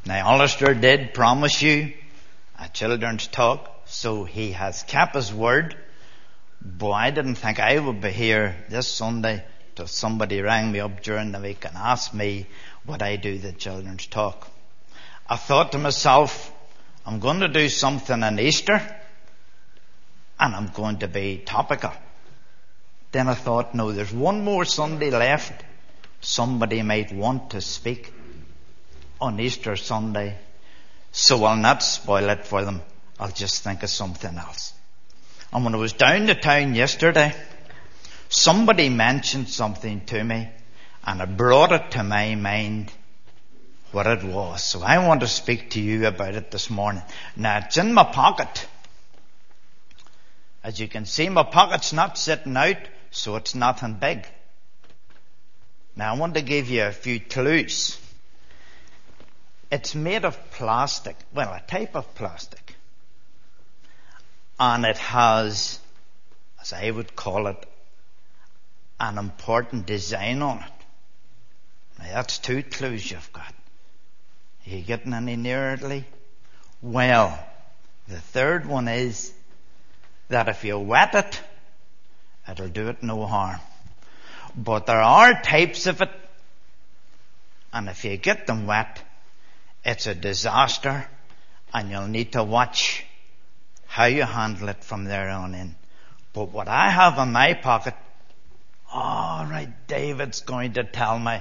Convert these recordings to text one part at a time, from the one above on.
Now, Alistair did promise you a children's talk, so he has kept his word. But I didn't think I would be here this Sunday till somebody rang me up during the week and asked me would I do the children's talk. I thought to myself, I'm going to do something on Easter and I'm going to be topical. Then I thought, no, there's one more Sunday left. Somebody might want to speak on Easter Sunday, so I'll not spoil it for them. I'll just think of something else. And when I was down to town yesterday, somebody mentioned something to me and it brought it to my mind what it was. So I want to speak to you about it this morning. Now, it's in my pocket. As you can see, my pocket's not sitting out, so it's nothing big. Now, I want to give you a few clues. It's made of plastic, well, a type of plastic. And it has, as I would call it, an important design on it. Now, that's 2 clues you've got. Are you getting any nearer, Lee? Well, the third one is that if you wet it, it'll do it no harm. But there are types of it, and if you get them wet, it's a disaster, and you'll need to watch how you handle it from there on in. But what I have in my pocket, all right, David's going to tell me,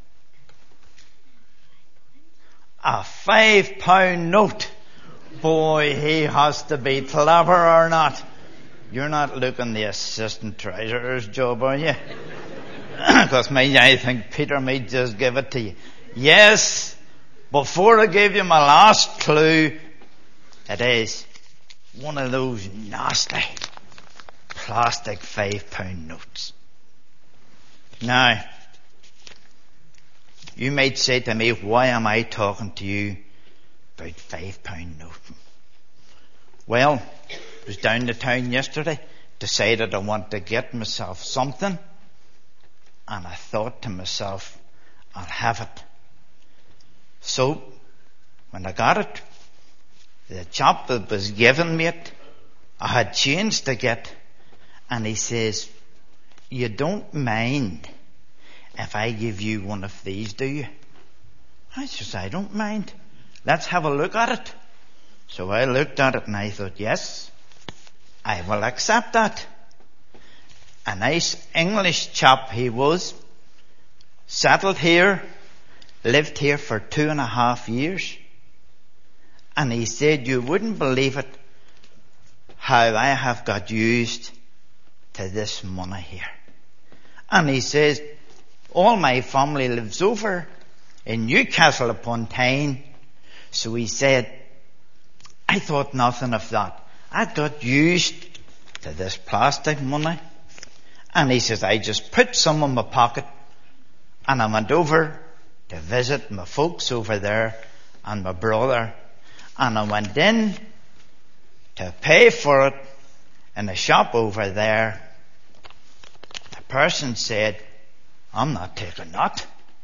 a £5 note. Boy, he has to be clever or not. You're not looking the assistant treasurer's job, are you? Because I think Peter might just give it to you. Yes, before I give you my last clue, it is one of those nasty plastic £5 notes. Now, you might say to me, why am I talking to you about £5 note? Well, I was down to town yesterday, decided I want to get myself something, and I thought to myself, I'll have it. So, when I got it, the chap that was giving me it, I had change to get, and he says, you don't mind if I give you one of these, do you? I says, I don't mind. Let's have a look at it. So I looked at it and I thought, yes, I will accept that. A nice English chap he was, settled here, lived here for 2.5 years. And he said, you wouldn't believe it, how I have got used to this money here. And he says, all my family lives over in Newcastle upon Tyne. So he said, I thought nothing of that. I got used to this plastic money. And he says, I just put some in my pocket and I went over to visit my folks over there and my brother. And I went in to pay for it in a shop over there. The person said, I'm not taking that.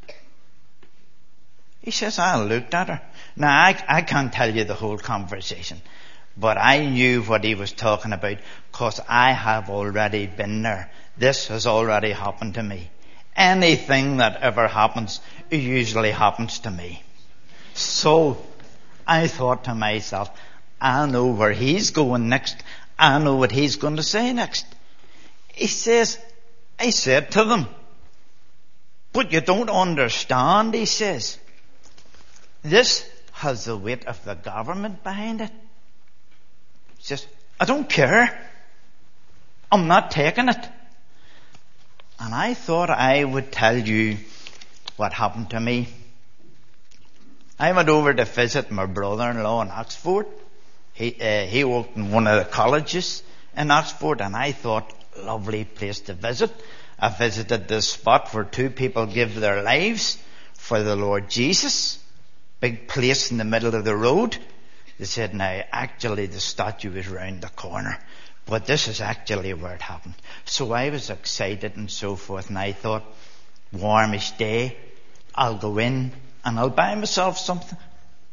He says, I looked at her. Now, I can't tell you the whole conversation, but I knew what he was talking about because I have already been there. This has already happened to me. Anything that ever happens, it usually happens to me. So, I thought to myself, I know where he's going next. I know what he's going to say next. He says, I said to them, but you don't understand, he says. This has the weight of the government behind it. He says, I don't care. I'm not taking it. And I thought I would tell you what happened to me. I went over to visit my brother-in-law in Oxford. He worked in one of the colleges in Oxford, and I thought, lovely place to visit. I visited this spot where 2 people give their lives for the Lord Jesus. Big place in the middle of the road. They said, now, actually the statue is round the corner. But this is actually where it happened. So I was excited and so forth, and I thought, warmish day, I'll go in and I'll buy myself something.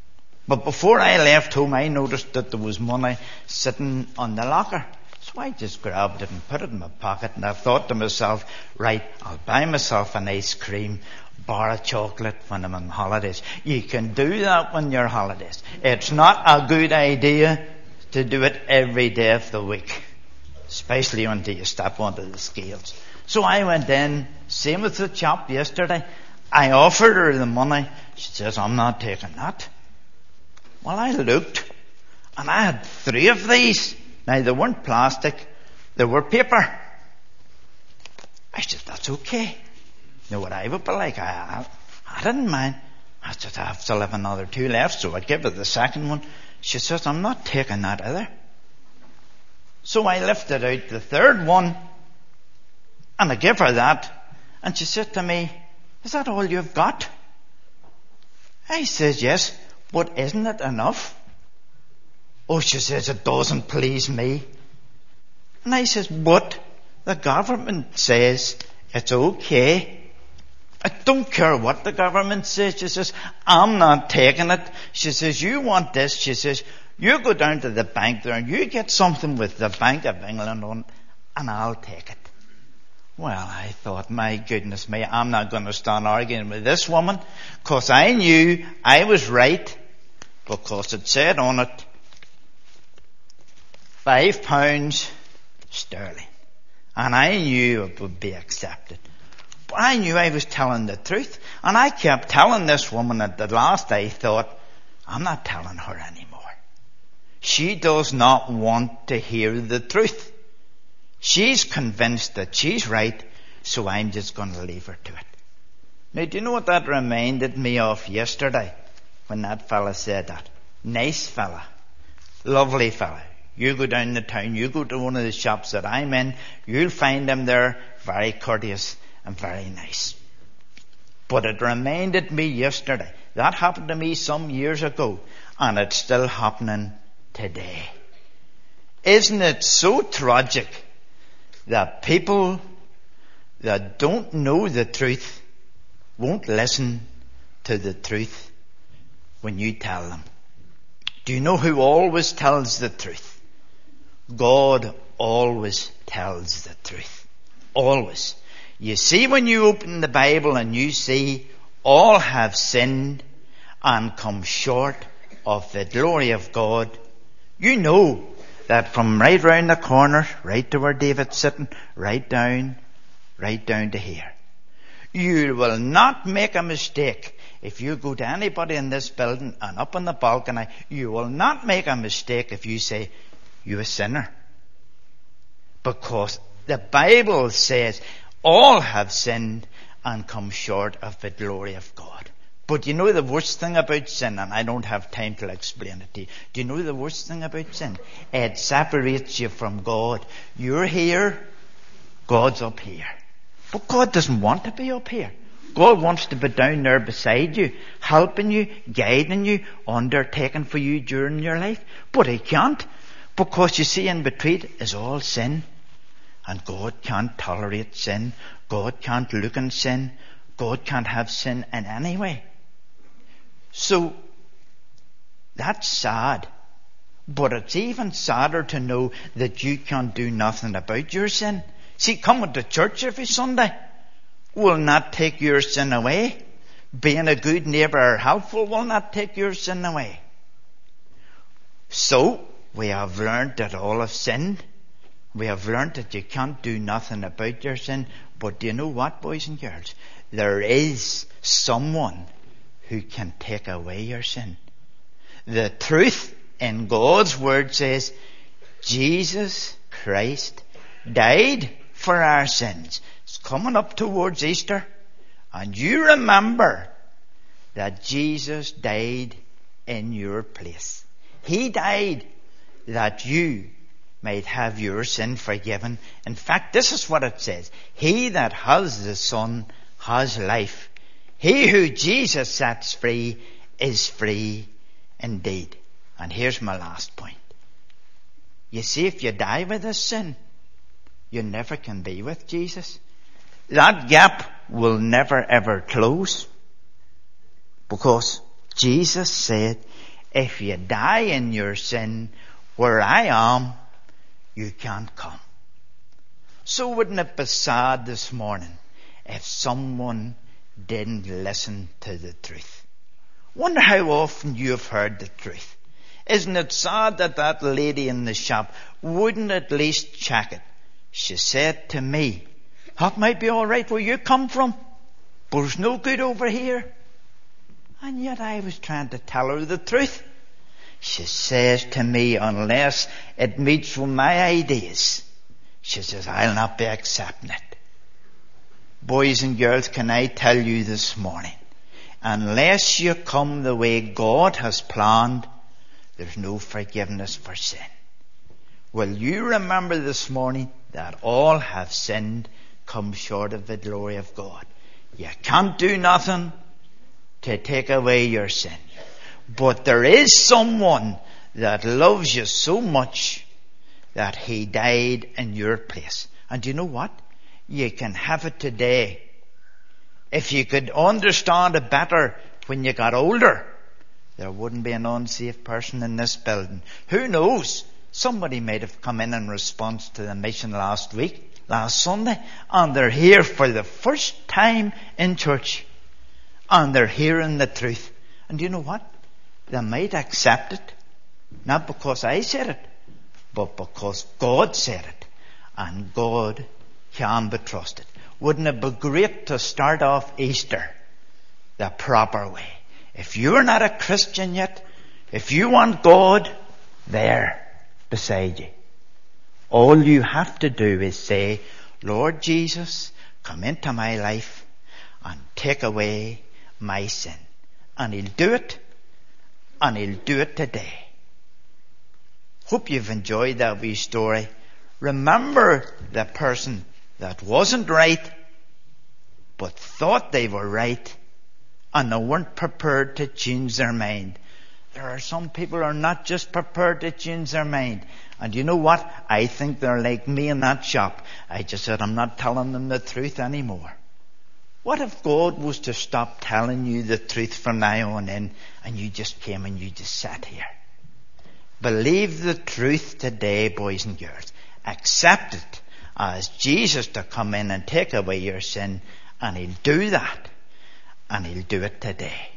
But before I left home, I noticed that there was money sitting on the locker. So I just grabbed it and put it in my pocket, and I thought to myself, right, I'll buy myself an ice cream, bar of chocolate when I'm on holidays. You can do that when you're on holidays. It's not a good idea to do it every day of the week, especially until you step onto the scales. So I went in, same with the chap yesterday. I offered her the money. She says, I'm not taking that. Well, I looked, and I had 3 of these. Now, they weren't plastic, they were paper. I said, that's okay. You know what I would be like? I didn't mind. I said, I still have another 2 left, so I give her the second one. She says, I'm not taking that either. So I lifted out the 3rd one, and I give her that, and she said to me, is that all you've got? I says, yes, but isn't it enough? Oh, she says, it doesn't please me. And I says, but the government says it's okay. I don't care what the government says. She says, I'm not taking it. She says, you want this. She says, you go down to the bank there and you get something with the Bank of England on, and I'll take it. Well, I thought, my goodness me, I'm not going to stand arguing with this woman, because I knew I was right, because it said on it, £5 sterling. And I knew it would be accepted. But I knew I was telling the truth. And I kept telling this woman at the last I thought, I'm not telling her anymore. She does not want to hear the truth. She's convinced that she's right, so I'm just going to leave her to it. Now, do you know what that reminded me of yesterday when that fella said that? Nice fella. Lovely fella. You go down the town, you go to one of the shops that I'm in, you'll find him there very courteous and very nice. But it reminded me yesterday. That happened to me some years ago, and it's still happening today. Isn't it so tragic that people that don't know the truth won't listen to the truth when you tell them? Do you know who always tells the truth? God always tells the truth. Always. You see, when you open the Bible and you see all have sinned and come short of the glory of God, you know that from right round the corner, right to where David's sitting, right down to here. You will not make a mistake. If you go to anybody in this building and up on the balcony, you will not make a mistake if you say, you're a sinner. Because the Bible says all have sinned and come short of the glory of God. But you know the worst thing about sin, and I don't have time to explain it to you. Do you know the worst thing about sin? It separates you from God. You're here, God's up here. But God doesn't want to be up here. God wants to be down there beside you, helping you, guiding you, undertaking for you during your life. But He can't. Because you see, in between is all sin. And God can't tolerate sin. God can't look on sin. God can't have sin in any way. So, that's sad. But it's even sadder to know that you can't do nothing about your sin. See, coming to church every Sunday will not take your sin away. Being a good neighbour or helpful will not take your sin away. So, we have learned that all have sinned. We have learned that you can't do nothing about your sin. But do you know what, boys and girls? There is someone who can take away your sin. The truth in God's Word says, Jesus Christ died for our sins. It's coming up towards Easter. And you remember that Jesus died in your place. He died that you might have your sin forgiven. In fact, this is what it says. He that has the Son has life. He who Jesus sets free is free indeed. And here's my last point. You see, if you die with this sin, you never can be with Jesus. That gap will never ever close. Because Jesus said, if you die in your sin, where I am, you can't come. So wouldn't it be sad this morning if someone didn't listen to the truth? Wonder how often you have heard the truth. Isn't it sad that that lady in the shop wouldn't at least check it? She said to me, that might be all right where you come from, but it's no good over here. And yet I was trying to tell her the truth. She says to me, unless it meets with my ideas, she says, I'll not be accepting it. Boys and girls, can I tell you this morning, unless you come the way God has planned, there's no forgiveness for sin. Will you remember this morning that all have sinned, come short of the glory of God? You can't do nothing to take away your sin. But there is someone that loves you so much that he died in your place. And you know what? You can have it today. If you could understand it better when you got older, there wouldn't be an unsafe person in this building. Who knows? Somebody might have come in response to the mission last Sunday, and they're here for the first time in church. And they're hearing the truth. And you know what? They might accept it. Not because I said it, but because God said it. And God can be trusted. Wouldn't it be great to start off Easter the proper way? If you're not a Christian yet, if you want God there beside you, all you have to do is say, Lord Jesus, come into my life and take away my sin. And He'll do it. And He'll do it today. Hope you've enjoyed that wee story. Remember the person that wasn't right, but thought they were right, and they weren't prepared to change their mind. There are some people who are not just prepared to change their mind. And you know what? I think they're like me in that shop. I just said, I'm not telling them the truth anymore. What if God was to stop telling you the truth from now on in, and you just came and you just sat here? Believe the truth today, boys and girls. Accept it as Jesus to come in and take away your sin, and He'll do that. And He'll do it today.